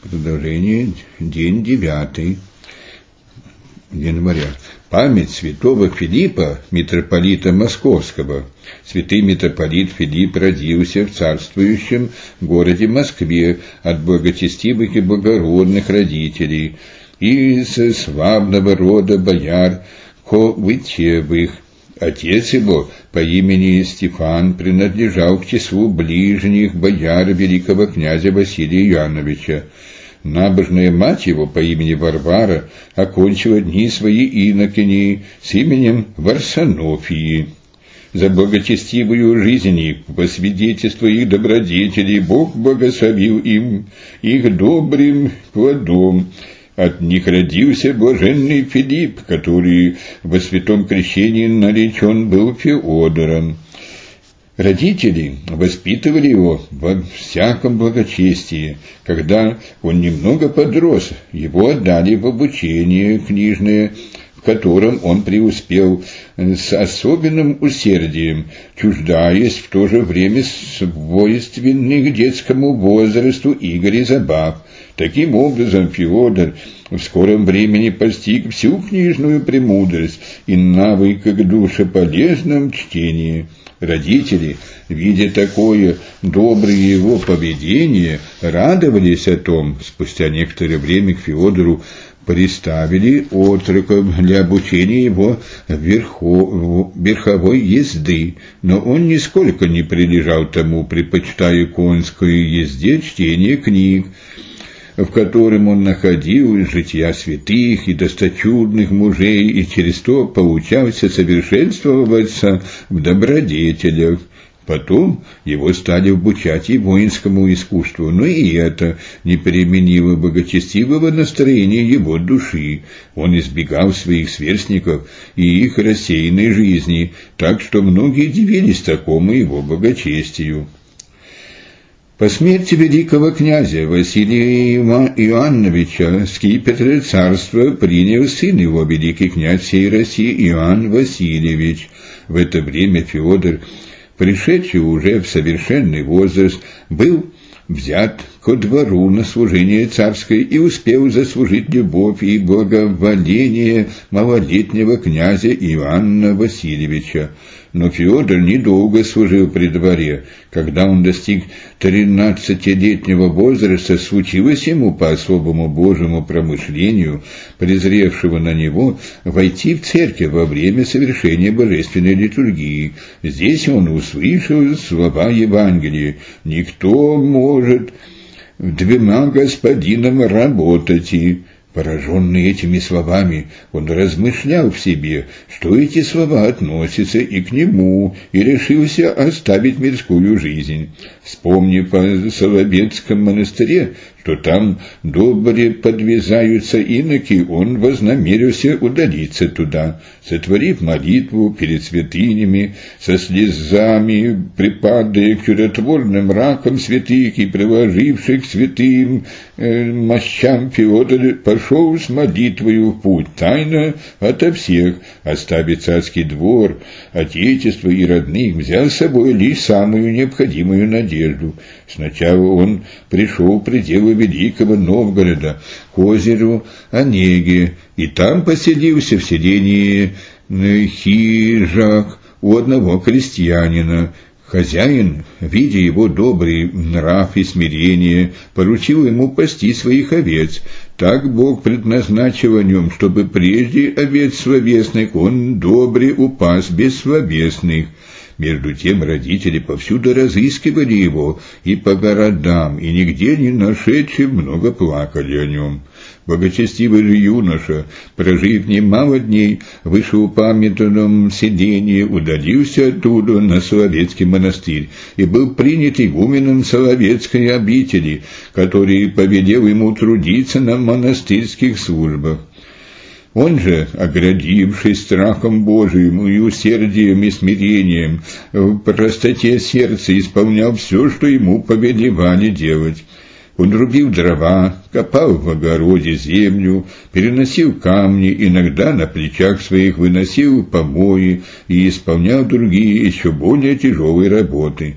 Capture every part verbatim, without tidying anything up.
Продолжение. День девятый января. Память святого Филиппа, митрополита Московского. Святый митрополит Филипп родился в царствующем городе Москве от благочестивых и благородных родителей из славного рода бояр Ковытевых. Отец его по имени Стефан принадлежал к числу ближних бояр великого князя Василия Иоанновича. Набожная мать его по имени Варвара окончила дни свои инокини с именем Варсонофии. За благочестивую жизнь их, по свидетельству их добродетелей, Бог благословил им их добрым плодом. От них родился блаженный Филипп, который во святом крещении наречен был Феодором. Родители воспитывали его во всяком благочестии. Когда он немного подрос, его отдали в обучение книжное, в котором он преуспел с особенным усердием, чуждаясь в то же время свойственных детскому возрасту игр и забав. Таким образом, Феодор в скором времени постиг всю книжную премудрость и навык к душеполезном чтении. Родители, видя такое доброе его поведение, радовались о том. Спустя некоторое время к Феодору приставили отрока для обучения его верхо... верховой езды, но он нисколько не прилежал тому, предпочитая конской езде чтение книг, в котором он находил жития святых и досточудных мужей, и через то поучался совершенствоваться в добродетелях. Потом его стали обучать и воинскому искусству, но и это не переменило благочестивого настроения его души. Он избегал своих сверстников и их рассеянной жизни, так что многие дивились такому его благочестию. По смерти великого князя Василия Иоанновича скипетр царства принял сын его, великий князь всей России Иоанн Васильевич. В это время Феодор, пришедший уже в совершенный возраст, был взят ко двору на служение царское и успел заслужить любовь и благоволение малолетнего князя Иоанна Васильевича. Но Феодор недолго служил при дворе. Когда он достиг тринадцатилетнего возраста, случилось ему по особому Божьему промышлению, презревшего на него, войти в церковь во время совершения божественной литургии. Здесь он услышал слова Евангелия: «Никто может двумя господинам работать». И пораженный этими словами, он размышлял в себе, что эти слова относятся и к нему, и решился оставить мирскую жизнь. Вспомнив о Соловецком монастыре, что там добре подвязаются иноки, он вознамерился удалиться туда. Сотворив молитву перед святынями, со слезами припадая к чудотворным ракам святых и приложивших к святым э, мощам, Феодор пошел с молитвою в путь, тайно ото всех, оставив царский двор, отечество и родных, взял с собой лишь самую необходимую надежду. Сначала он пришел в пределы великого Новгорода, к озеру Онеге, и там поселился в селении Хижак у одного крестьянина. Хозяин, видя его добрый нрав и смирение, поручил ему пасти своих овец. Так Бог предназначил о нем, чтобы прежде овец словесных он добре упас бессловесных. Между тем родители повсюду разыскивали его и по городам, и нигде не нашедши, много плакали о нем. Благочестивый же юноша, прожив немало дней в вышеупомянутом селении, удалился оттуда на Соловецкий монастырь и был принят игуменом Соловецкой обители, который повелел ему трудиться на монастырских службах. Он же, оградившись страхом Божиим и усердием и смирением, в простоте сердца исполнял все, что ему повелевали делать. Он рубил дрова, копал в огороде землю, переносил камни, иногда на плечах своих выносил помои и исполнял другие еще более тяжелые работы.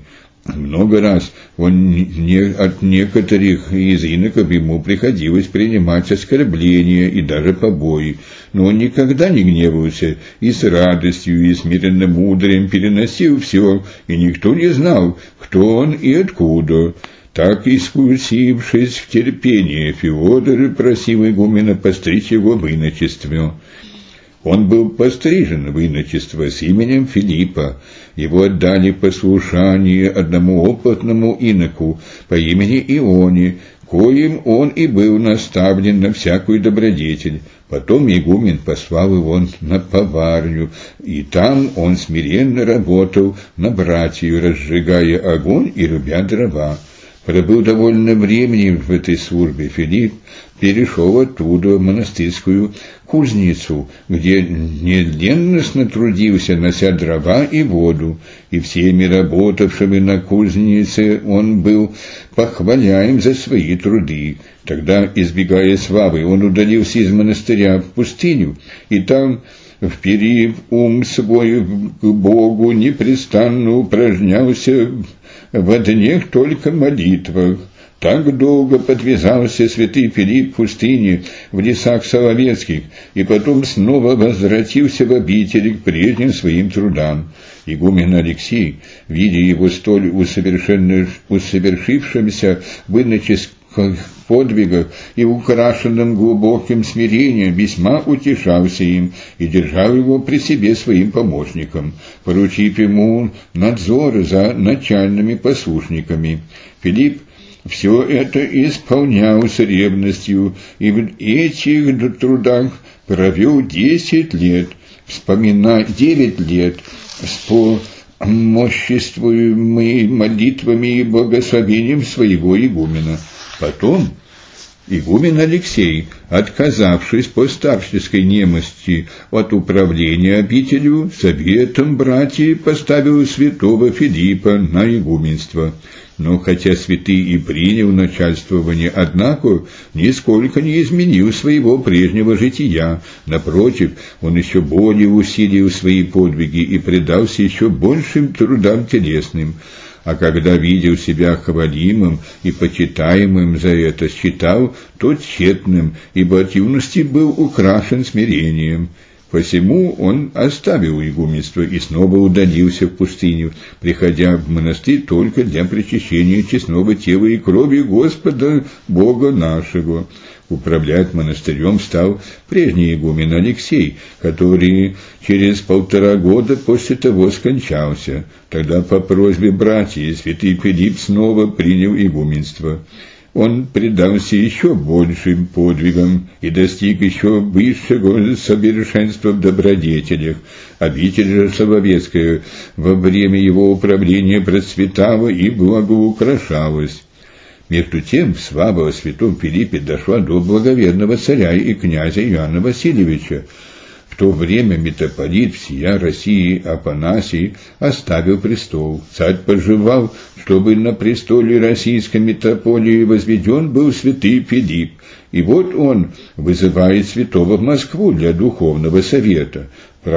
Много раз он не, от некоторых из иноков ему приходилось принимать оскорбления и даже побои, но он никогда не гневался и с радостью, и смиренно мудрым переносил все, и никто не знал, кто он и откуда. Так, искусившись в терпении, Феодор просил игумена постричь его в иночество. Он был пострижен в иночество с именем Филиппа. Его отдали в послушание одному опытному иноку по имени Ионе, коим он и был наставлен на всякую добродетель. Потом игумен послал его на поварню, и там он смиренно работал на братью, разжигая огонь и рубя дрова. Пробыл довольно времени в этой службе, Филипп перешел оттуда в монастырскую кузницу, где неленностно трудился, нося дрова и воду, и всеми работавшими на кузнице он был похваляем за свои труды. Тогда, избегая славы, он удалился из монастыря в пустыню, и там, вперив ум свой к Богу, непрестанно упражнялся в одних только молитвах. Так долго подвязался святый Филипп в пустыне, в лесах Соловецких, и потом снова возвратился в обители к прежним своим трудам. Игумен Алексий, видя его столь усовершившимся в иноческих подвигах и украшенным глубоким смирением, весьма утешался им и держал его при себе своим помощником, поручив ему надзор за начальными послушниками. Филипп все это исполнял с ревностью, и в этих трудах провел десять лет, вспоминая девять лет, с помоществуемыми молитвами и благословением своего игумена. Потом игумен Алексей, отказавшись по старческой немощи от управления обителью, советом братьев поставил святого Филиппа на игуменство. Но хотя святый и принял начальствование, однако нисколько не изменил своего прежнего жития. Напротив, он еще более усилил свои подвиги и предался еще большим трудам телесным. А когда видел себя хвалимым и почитаемым за это, считал то тщетным, ибо от юности был украшен смирением. Посему он оставил игуменство и снова удалился в пустыню, приходя в монастырь только для причащения честного тела и крови Господа Бога нашего. Управлять монастырем стал прежний игумен Алексей, который через полтора года после того скончался. Тогда по просьбе братьев святый Филипп снова принял игуменство. Он предался еще большим подвигам и достиг еще высшего совершенства в добродетелях. Обитель же Соловецкая во время его управления процветала и благоукрашалась. Между тем слава о святом Филиппе дошла до благоверного царя и князя Иоанна Васильевича. В то время митрополит всея России Афанасий оставил престол. Царь пожелал, чтобы на престоле российской митрополии возведен был святый Филипп. И вот он вызывает святого в Москву для духовного совета.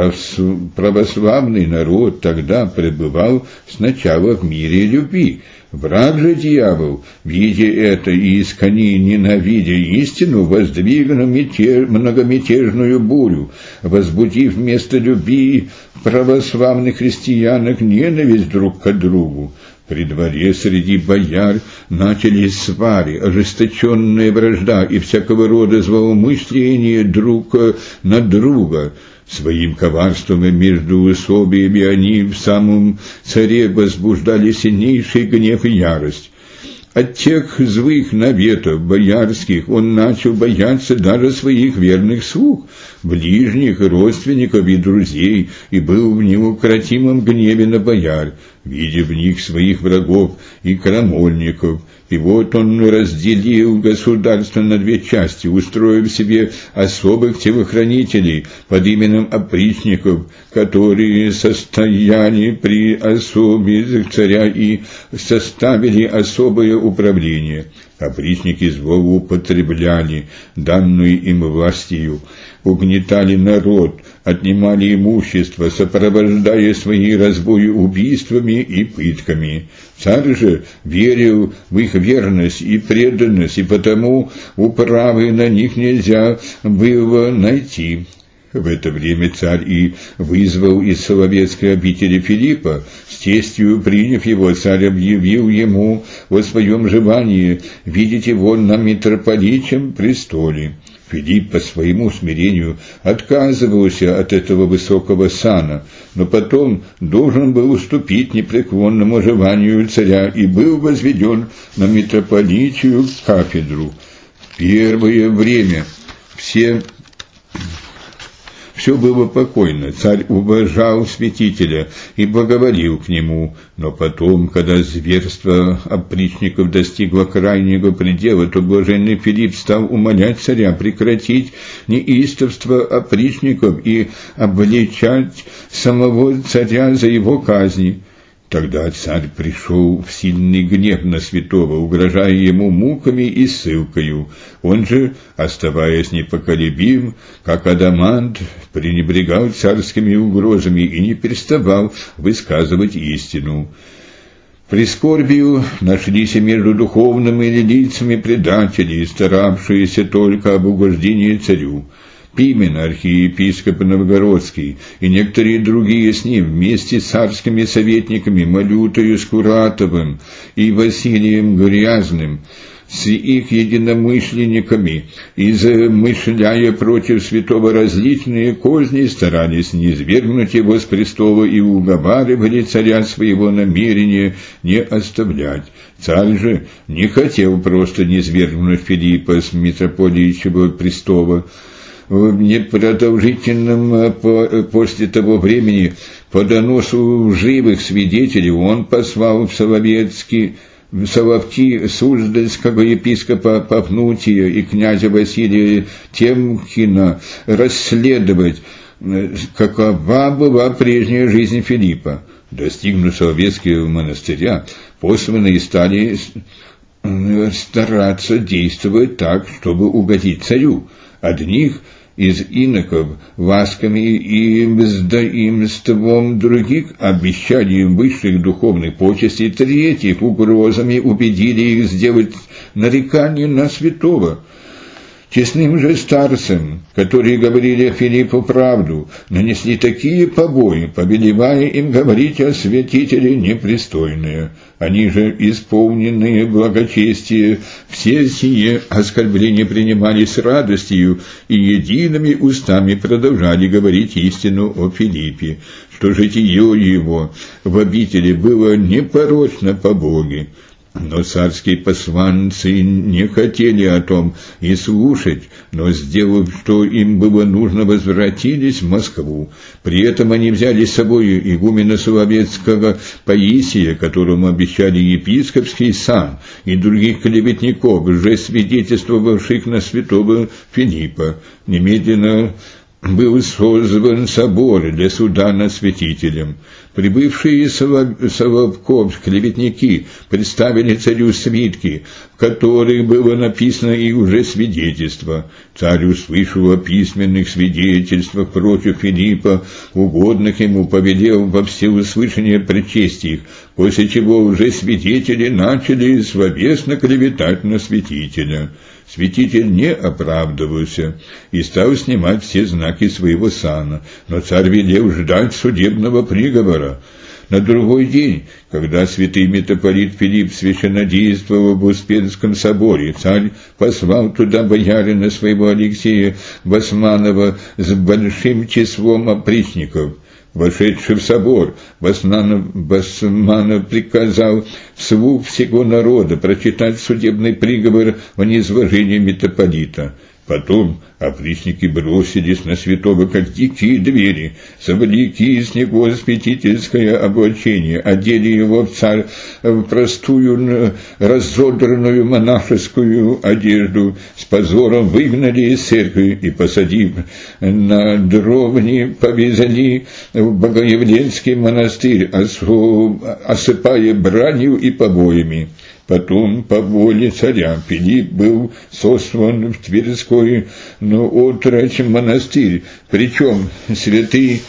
Православный народ тогда пребывал сначала в мире и любви. Враг же дьявол, видя это и искони ненавидя истину, воздвиг многомятежную бурю, возбудив вместо любви православных христианок ненависть друг к другу. При дворе среди бояр начались свари, ожесточенная вражда и всякого рода злоумышления друг на друга. Своим коварством и междоусобиями они в самом царе возбуждали сильнейший гнев и ярость. От тех злых наветов боярских он начал бояться даже своих верных слуг, ближних, родственников и друзей, и был в неукротимом гневе на бояр, видя в них своих врагов и крамольников. И вот он разделил государство на две части, устроив себе особых телохранителей под именем опричников, которые состояли при особе царя и составили особое управление. Опричники злоупотребляли данную им властью, угнетали народ, отнимали имущество, сопровождая свои разбои убийствами и пытками. Царь же верил в их верность и преданность, и потому управы на них нельзя было найти. В это время царь и вызвал из Соловецкой обители Филиппа. С честью приняв его, царь объявил ему о своем желании видеть его на митрополичьем престоле. Филипп по своему смирению отказывался от этого высокого сана, но потом должен был уступить непреклонному желанию царя и был возведен на митрополичью кафедру. В первое время все... Все было покойно, царь уважал святителя и благоволил к нему, но потом, когда зверство опричников достигло крайнего предела, то блаженный Филипп стал умолять царя прекратить неистовство опричников и обличать самого царя за его казни. Тогда царь пришел в сильный гнев на святого, угрожая ему муками и ссылкою. Он же, оставаясь непоколебим, как адамант, пренебрегал царскими угрозами и не переставал высказывать истину. Прискорбию нашлись и между духовными лицами предатели, старавшиеся только об угождении царю. Пимен, архиепископ Новгородский, и некоторые другие с ним, вместе с царскими советниками Малютою Скуратовым и Василием Грязным, с их единомышленниками, и замышляя против святого различные козни, старались низвергнуть его с престола и уговаривали царя своего намерения не оставлять. Царь же не хотел просто низвергнуть Филиппа с митрополичьего престола. В непродолжительном после того времени по доносу живых свидетелей он послал в Соловецкий, в Соловки Суздальского епископа Пафнутия и князя Василия Темкина расследовать, какова была прежняя жизнь Филиппа. Достигнув Соловецкого монастыря, посланные стали стараться действовать так, чтобы угодить царю. Одних из иноков ласками и мздоимством, других обещанием высших духовных почестей, третьих угрозами убедили их сделать нарекание на святого. Честным же старцам, которые говорили Филиппу правду, нанесли такие побои, повелевая им говорить о святителе непристойное. Они же, исполненные благочестия, все сие оскорбления принимали с радостью и едиными устами продолжали говорить истину о Филиппе, что житие его в обители было непорочно по Боге. Но царские посланцы не хотели о том и слушать, но, сделав, что им было нужно, возвратились в Москву. При этом они взяли с собой игумена Соловецкого Паисия, которому обещали епископский сан, и других клеветников, уже свидетельствовавших на святого Филиппа. Немедленно был созван собор для суда над святителем. Прибывшие из Соловков клеветники представили царю свитки, в которых было написано и уже свидетельство. Царь, услышав о письменных свидетельствах против Филиппа, угодных ему, повелел во всеуслышание прочесть их, после чего уже свидетели начали словесно клеветать на святителя. Святитель не оправдывался и стал снимать все знаки своего сана, но царь велел ждать судебного приговора. На другой день, когда святый митрополит Филипп священнодействовал в Успенском соборе, царь послал туда боярина своего Алексея Басманова с большим числом опричников. Вошедший в собор, Басманов, Басманов приказал вслух всего народа прочитать судебный приговор о низвержении митрополита. Потом опричники бросились на святого, как дикие двери, совлекли с него святительское облачение, одели его в царь в простую разодранную монашескую одежду, с позором выгнали из церкви и, посадив на дровни, повезли в Богоявленский монастырь, осыпая бранью и побоями. Потом, по воле царя, Филипп был сослан в Тверской, но отрочь монастырь, причем святый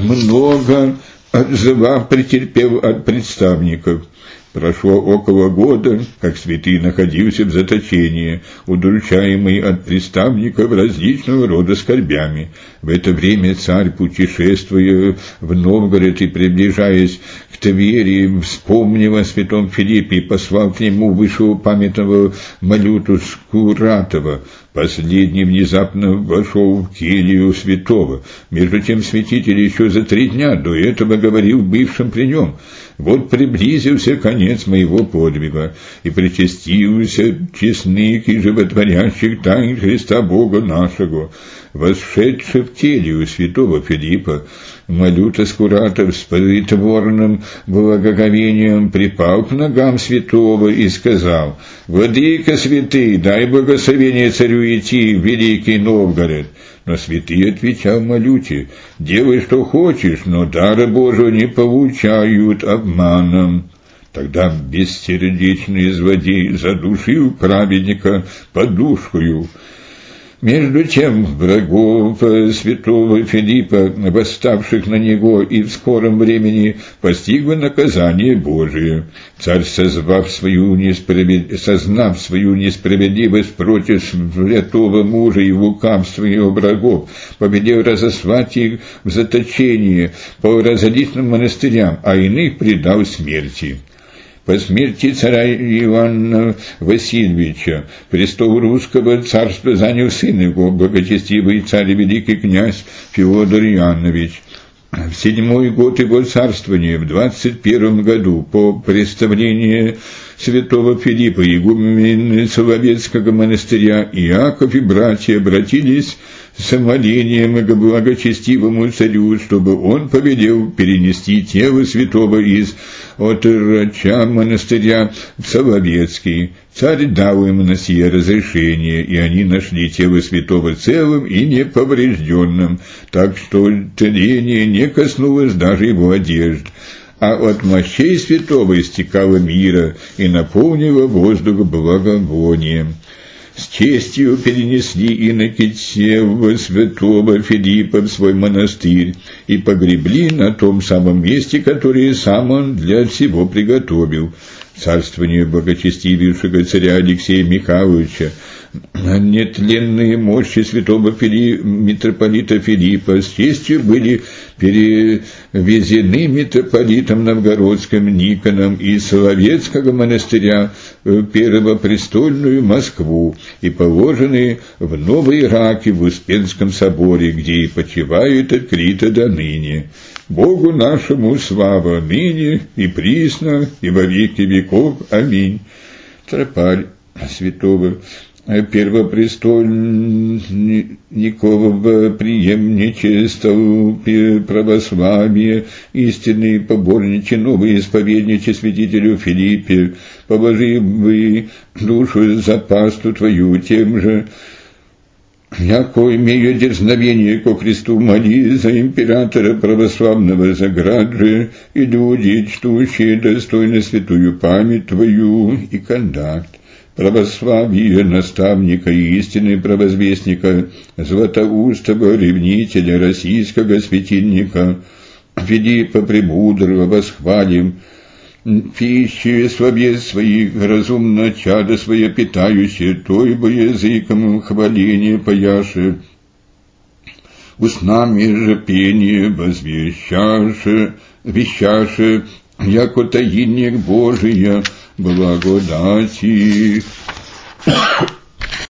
много зла претерпел от представников. Прошло около года, как святый находился в заточении, удручаемый от представников различного рода скорбями. В это время царь, путешествуя в Новгород и приближаясь к Твери, вспомнил о святом Филиппе и послал к нему вышеупомянутого Малюту Скуратова. Последний внезапно вошел в келью святого. Между тем святитель еще за три дня до этого говорил бывшим при нем: «Вот приблизился конец моего подвига, и причастился честных и животворящих тайн Христа Бога нашего». Вошедший в келью святого Филиппа, Малюта Скуратов с притворным благоговением припал к ногам святого и сказал: «Владыка святый, дай благословение царю идти в Великий Новгород». Но святый отвечал Малюте: «Делай, что хочешь, но дара Божия не получают обманом». Тогда бессердечный злодей задушил праведника подушкою. Между тем врагов святого Филиппа, восставших на него, и в скором времени постигло наказание Божие. Царь, созвав свою несправед... сознав свою несправедливость против святого мужа и лукавство его врагов, повелел разослать их в заточение по различным монастырям, а иных предал смерти. По смерти царя Ивана Васильевича престол русского царства занял сын его, благочестивый царь и великий князь Феодор Иоаннович. В седьмой год его царствования, в двадцать первом году, по представлению святого Филиппа, игумены Соловецкого монастыря Иаков и братья обратились с молением к благочестивому царю, чтобы он повелел перенести тело святого из отроча монастыря в Соловецкий. Царь дал им на сие разрешение, и они нашли тело святого целым и неповрежденным, так что тление не коснулось даже его одежд. А от мощей святого истекало мира и наполнило воздух благовонием. С честью перенесли иноки тело святого Филиппа в свой монастырь и погребли на том самом месте, которое сам он для всего приготовил. Царствование благочестивейшего царя Алексея Михайловича, нетленные мощи святого Фили... митрополита Филиппа с честью были перевезены митрополитом Новгородским Никоном из Соловецкого монастыря в Первопрестольную Москву и положены в Новой Раке в Успенском соборе, где и почивают открыто до ныне. Богу нашему слава ныне и присно и во веки веков. Аминь. Тропарь святого Первопрестольникового преемничества православия, истинные поборничи, новые исповедничи святителю Филиппе, положи бы душу за пасту твою тем же, яко имею дерзновение ко Христу, моли за императора православного Заграджи и люди, чтущие достойно святую память твою и контакт. Православие наставника и истины правозвестника, златоустого ревнителя российского светильника, Филиппа Премудрого восхвалим, пищи словес своих разумно чадо свое питающее, то ибо языком хваление пояше, устнами же пение возвещаше, вещаше, яко таинник Божия, благодати.